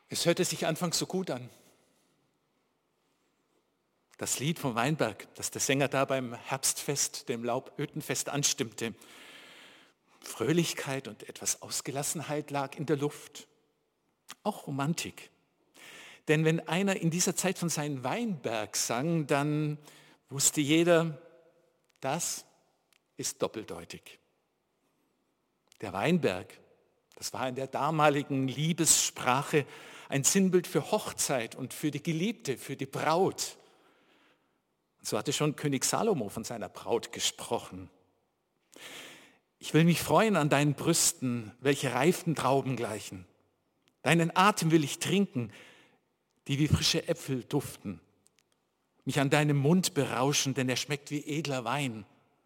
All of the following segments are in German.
Es hörte sich anfangs so gut an. Das Lied vom Weinberg, das der Sänger da beim Herbstfest, dem Laubhüttenfest anstimmte. Fröhlichkeit und etwas Ausgelassenheit lag in der Luft. Auch Romantik. Denn wenn einer in dieser Zeit von seinem Weinberg sang, dann wusste jeder, das ist doppeldeutig. Der Weinberg, das war in der damaligen Liebessprache ein Sinnbild für Hochzeit und für die Geliebte, für die Braut. Und so hatte schon König Salomo von seiner Braut gesprochen. Ich will mich freuen an deinen Brüsten, welche reifen Trauben gleichen. Deinen Atem will ich trinken, die wie frische Äpfel duften. Mich an deinem Mund berauschen, denn er schmeckt wie edler Wein.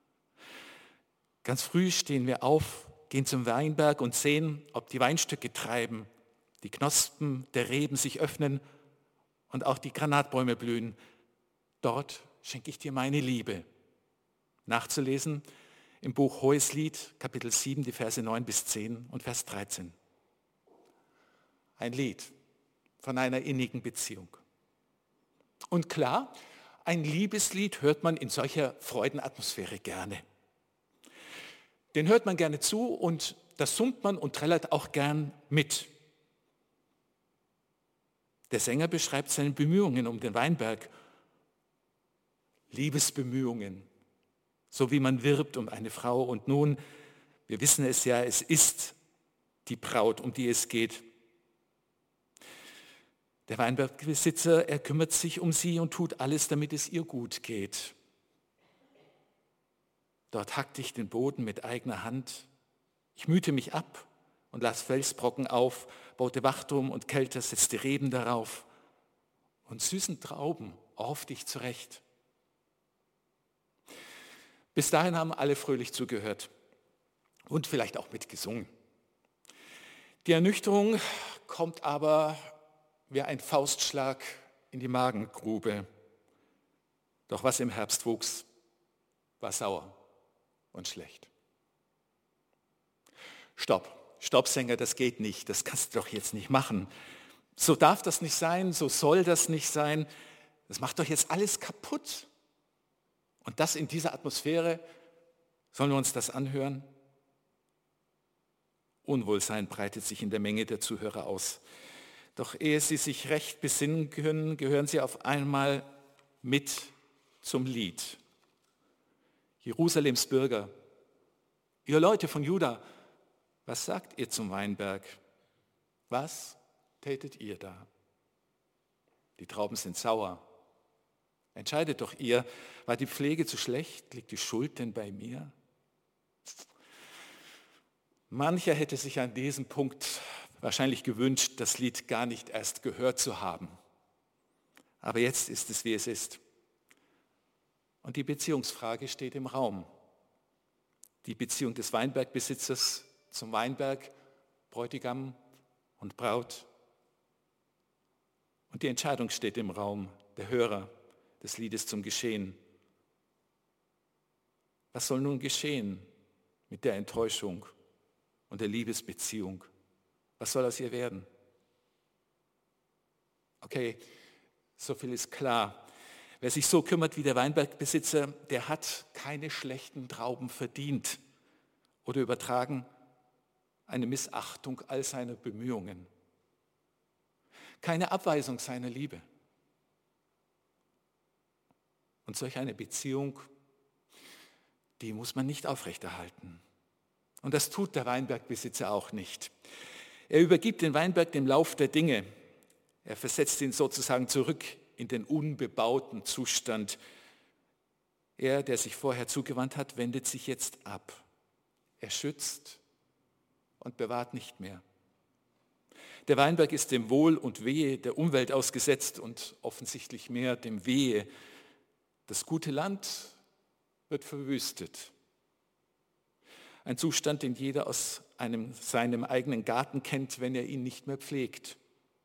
Ganz früh stehen wir auf, gehen zum Weinberg und sehen, ob die Weinstöcke treiben, die Knospen der Reben sich öffnen und auch die Granatbäume blühen. Dort schenke ich dir meine Liebe. Nachzulesen im Buch Hoheslied, Kapitel 7, die Verse 9 bis 10 und Vers 13. Ein Lied von einer innigen Beziehung. Und klar, ein Liebeslied hört man in solcher Freudenatmosphäre gerne. Den hört man gerne zu und das summt man und trällert auch gern mit. Der Sänger beschreibt seine Bemühungen um den Weinberg. Liebesbemühungen, so wie man wirbt um eine Frau. Und nun, wir wissen es ja, es ist die Braut, um die es geht. Der Weinbergbesitzer, er kümmert sich um sie und tut alles, damit es ihr gut geht. Dort hackte ich den Boden mit eigener Hand. Ich mühte mich ab und las Felsbrocken auf, baute Wachturm und Kelter, setzte Reben darauf und süßen Trauben hoffte ich zurecht. Bis dahin haben alle fröhlich zugehört und vielleicht auch mitgesungen. Die Ernüchterung kommt aber wie ein Faustschlag in die Magengrube. Doch was im Herbst wuchs, war sauer und schlecht. Stopp, Sänger, das geht nicht, das kannst du doch jetzt nicht machen. So darf das nicht sein, so soll das nicht sein. Das macht doch jetzt alles kaputt. Und das in dieser Atmosphäre, sollen wir uns das anhören? Unwohlsein breitet sich in der Menge der Zuhörer aus. Doch ehe sie sich recht besinnen können, gehören sie auf einmal mit zum Lied. Jerusalems Bürger, ihr Leute von Juda, was sagt ihr zum Weinberg? Was tätet ihr da? Die Trauben sind sauer. Entscheidet doch ihr, war die Pflege zu schlecht? Liegt die Schuld denn bei mir? Mancher hätte sich an diesem Punkt wahrscheinlich gewünscht, das Lied gar nicht erst gehört zu haben. Aber jetzt ist es, wie es ist. Und die Beziehungsfrage steht im Raum. Die Beziehung des Weinbergbesitzers zum Weinberg, Bräutigam und Braut. Und die Entscheidung steht im Raum, der Hörer des Liedes zum Geschehen. Was soll nun geschehen mit der Enttäuschung und der Liebesbeziehung? Was soll aus ihr werden? Okay, so viel ist klar. Wer sich so kümmert wie der Weinbergbesitzer, der hat keine schlechten Trauben verdient oder übertragen eine Missachtung all seiner Bemühungen. Keine Abweisung seiner Liebe. Und solch eine Beziehung, die muss man nicht aufrechterhalten. Und das tut der Weinbergbesitzer auch nicht. Er übergibt den Weinberg dem Lauf der Dinge. Er versetzt ihn sozusagen zurück in den unbebauten Zustand. Er, der sich vorher zugewandt hat, wendet sich jetzt ab. Er schützt und bewahrt nicht mehr. Der Weinberg ist dem Wohl und Wehe der Umwelt ausgesetzt und offensichtlich mehr dem Wehe. Das gute Land wird verwüstet. Ein Zustand, den jeder aus seinem eigenen Garten kennt, wenn er ihn nicht mehr pflegt.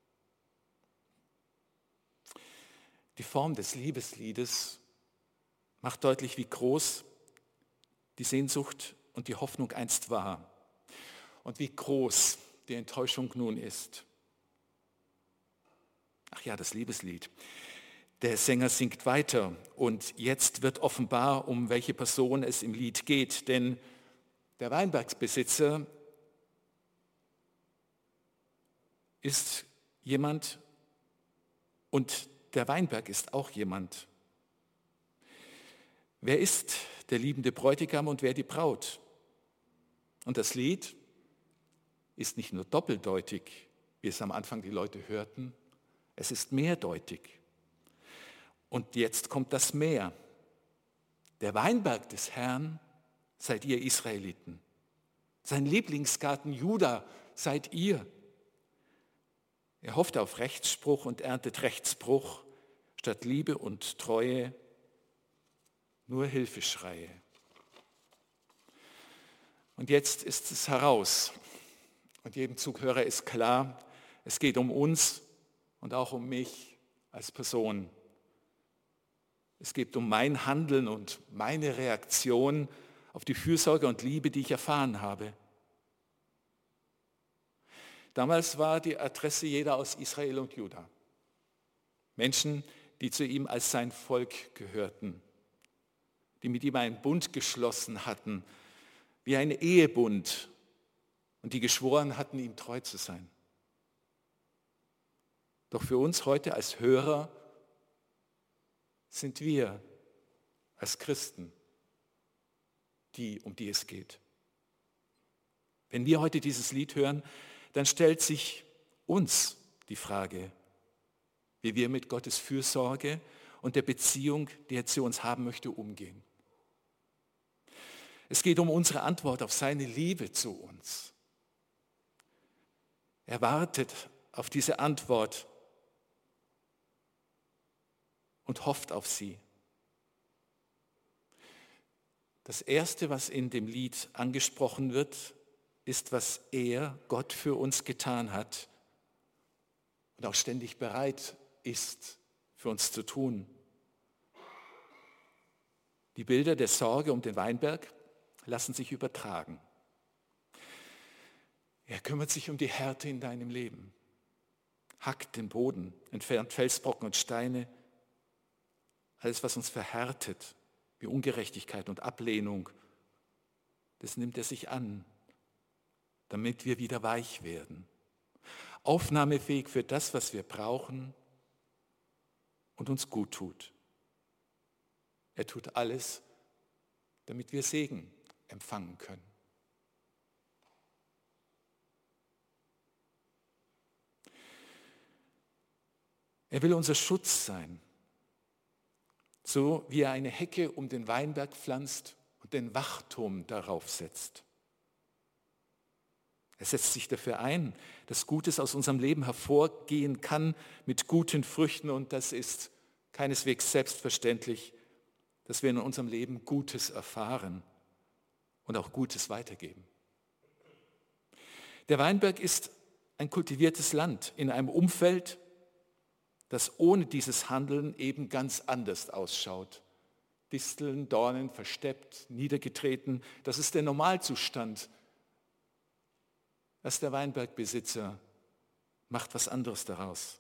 Die Form des Liebesliedes macht deutlich, wie groß die Sehnsucht und die Hoffnung einst war und wie groß die Enttäuschung nun ist. Ach ja, das Liebeslied. Der Sänger singt weiter und jetzt wird offenbar, um welche Person es im Lied geht, denn der Weinbergsbesitzer ist jemand und der Weinberg ist auch jemand. Wer ist der liebende Bräutigam und wer die Braut? Und das Lied ist nicht nur doppeldeutig, wie es am Anfang die Leute hörten, es ist mehrdeutig. Und jetzt kommt das Mehr. Der Weinberg des Herrn seid ihr Israeliten. Sein Lieblingsgarten Juda seid ihr. Er hofft auf Rechtsspruch und erntet Rechtsbruch, statt Liebe und Treue nur Hilfeschreie. Und jetzt ist es heraus. Und jedem Zuhörer ist klar, es geht um uns und auch um mich als Person. Es geht um mein Handeln und meine Reaktion auf die Fürsorge und Liebe, die ich erfahren habe. Damals war die Adresse jeder aus Israel und Juda. Menschen, die zu ihm als sein Volk gehörten, die mit ihm einen Bund geschlossen hatten, wie ein Ehebund, und die geschworen hatten, ihm treu zu sein. Doch für uns heute als Hörer sind wir als Christen die, um die es geht. Wenn wir heute dieses Lied hören, dann stellt sich uns die Frage, wie wir mit Gottes Fürsorge und der Beziehung, die er zu uns haben möchte, umgehen. Es geht um unsere Antwort auf seine Liebe zu uns. Er wartet auf diese Antwort und hofft auf sie. Das Erste, was in dem Lied angesprochen wird, ist, was er, Gott, für uns getan hat und auch ständig bereit ist, für uns zu tun. Die Bilder der Sorge um den Weinberg lassen sich übertragen. Er kümmert sich um die Härte in deinem Leben, hackt den Boden, entfernt Felsbrocken und Steine, alles, was uns verhärtet, wie Ungerechtigkeit und Ablehnung, das nimmt er sich an, damit wir wieder weich werden. Aufnahmefähig für das, was wir brauchen und uns gut tut. Er tut alles, damit wir Segen empfangen können. Er will unser Schutz sein, so wie er eine Hecke um den Weinberg pflanzt und den Wachturm darauf setzt. Er setzt sich dafür ein, dass Gutes aus unserem Leben hervorgehen kann mit guten Früchten, und das ist keineswegs selbstverständlich, dass wir in unserem Leben Gutes erfahren und auch Gutes weitergeben. Der Weinberg ist ein kultiviertes Land in einem Umfeld, das ohne dieses Handeln eben ganz anders ausschaut. Disteln, Dornen, versteppt, niedergetreten, das ist der Normalzustand. Erst der Weinbergbesitzer macht was anderes daraus.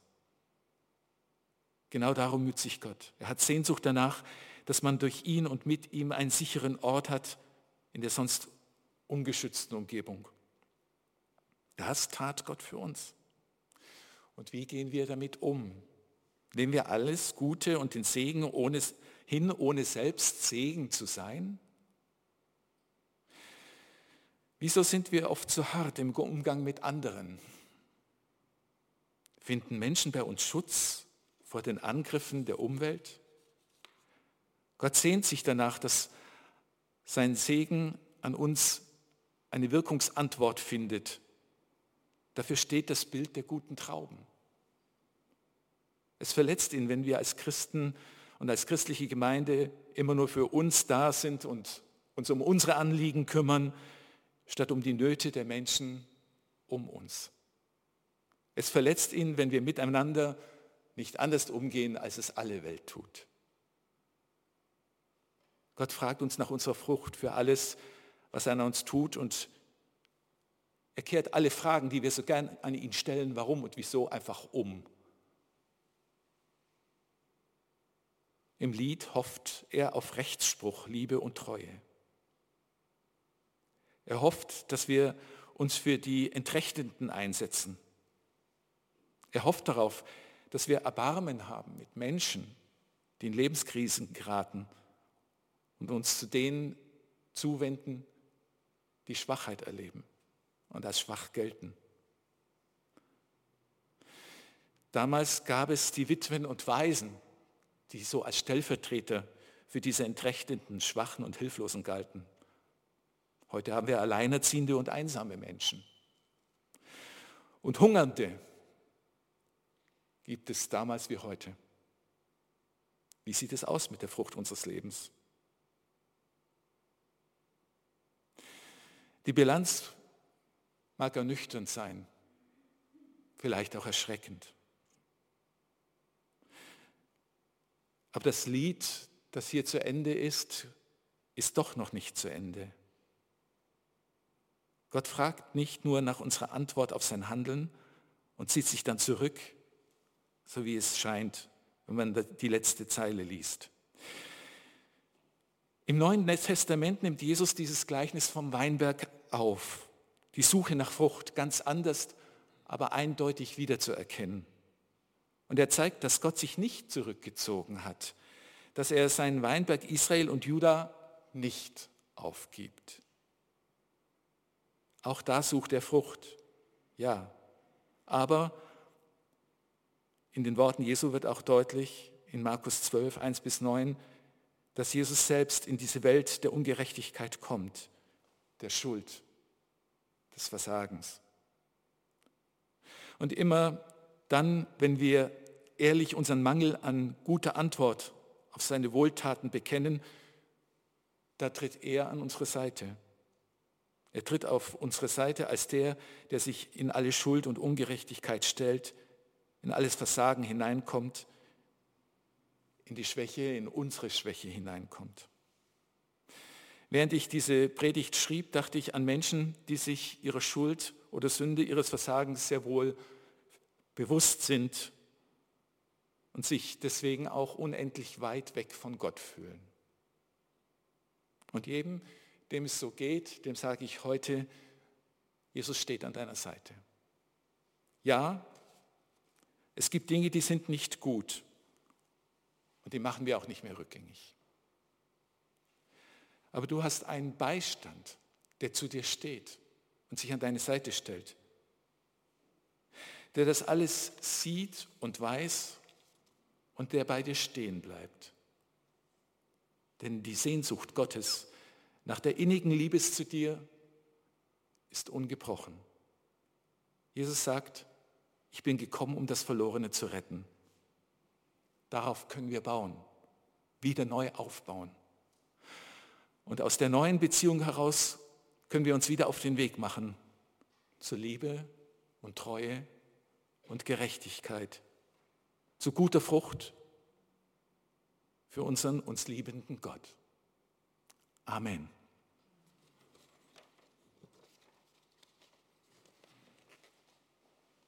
Genau darum müht sich Gott. Er hat Sehnsucht danach, dass man durch ihn und mit ihm einen sicheren Ort hat in der sonst ungeschützten Umgebung. Das tat Gott für uns. Und wie gehen wir damit um? Nehmen wir alles Gute und den Segen ohne selbst Segen zu sein? Wieso sind wir oft so hart im Umgang mit anderen? Finden Menschen bei uns Schutz vor den Angriffen der Umwelt? Gott sehnt sich danach, dass sein Segen an uns eine Wirkungsantwort findet. Dafür steht das Bild der guten Trauben. Es verletzt ihn, wenn wir als Christen und als christliche Gemeinde immer nur für uns da sind und uns um unsere Anliegen kümmern, statt um die Nöte der Menschen um uns. Es verletzt ihn, wenn wir miteinander nicht anders umgehen, als es alle Welt tut. Gott fragt uns nach unserer Frucht für alles, was er an uns tut, und er kehrt alle Fragen, die wir so gern an ihn stellen, warum und wieso, einfach um. Im Lied hofft er auf Rechtsspruch, Liebe und Treue. Er hofft, dass wir uns für die Entrechteten einsetzen. Er hofft darauf, dass wir Erbarmen haben mit Menschen, die in Lebenskrisen geraten und uns zu denen zuwenden, die Schwachheit erleben und als schwach gelten. Damals gab es die Witwen und Waisen, die so als Stellvertreter für diese Entrechteten, Schwachen und Hilflosen galten. Heute haben wir alleinerziehende und einsame Menschen. Und Hungernde gibt es damals wie heute. Wie sieht es aus mit der Frucht unseres Lebens? Die Bilanz mag ernüchternd sein, vielleicht auch erschreckend. Aber das Lied, das hier zu Ende ist doch noch nicht zu Ende. Gott fragt nicht nur nach unserer Antwort auf sein Handeln und zieht sich dann zurück, so wie es scheint, wenn man die letzte Zeile liest. Im Neuen Testament nimmt Jesus dieses Gleichnis vom Weinberg auf. Die Suche nach Frucht ganz anders, aber eindeutig wiederzuerkennen. Und er zeigt, dass Gott sich nicht zurückgezogen hat, dass er seinen Weinberg Israel und Juda nicht aufgibt. Auch da sucht er Frucht, ja. Aber in den Worten Jesu wird auch deutlich, in Markus 12, 1-9, dass Jesus selbst in diese Welt der Ungerechtigkeit kommt, der Schuld, des Versagens. Und immer dann, wenn wir ehrlich unseren Mangel an guter Antwort auf seine Wohltaten bekennen, da tritt er an unsere Seite. Er tritt auf unsere Seite als der sich in alle Schuld und Ungerechtigkeit stellt, in alles Versagen hineinkommt, in die Schwäche, in unsere Schwäche hineinkommt. Während ich diese Predigt schrieb, dachte ich an Menschen, die sich ihrer Schuld oder Sünde, ihres Versagens sehr wohl bewusst sind und sich deswegen auch unendlich weit weg von Gott fühlen. Und jedem, dem es so geht, dem sage ich heute, Jesus steht an deiner Seite. Ja, es gibt Dinge, die sind nicht gut und die machen wir auch nicht mehr rückgängig. Aber du hast einen Beistand, der zu dir steht und sich an deine Seite stellt, der das alles sieht und weiß und der bei dir stehen bleibt. Denn die Sehnsucht Gottes nach der innigen Liebe zu dir ist ungebrochen. Jesus sagt, ich bin gekommen, um das Verlorene zu retten. Darauf können wir bauen, wieder neu aufbauen. Und aus der neuen Beziehung heraus können wir uns wieder auf den Weg machen zur Liebe und Treue und Gerechtigkeit, zu guter Frucht für unseren uns liebenden Gott. Amen.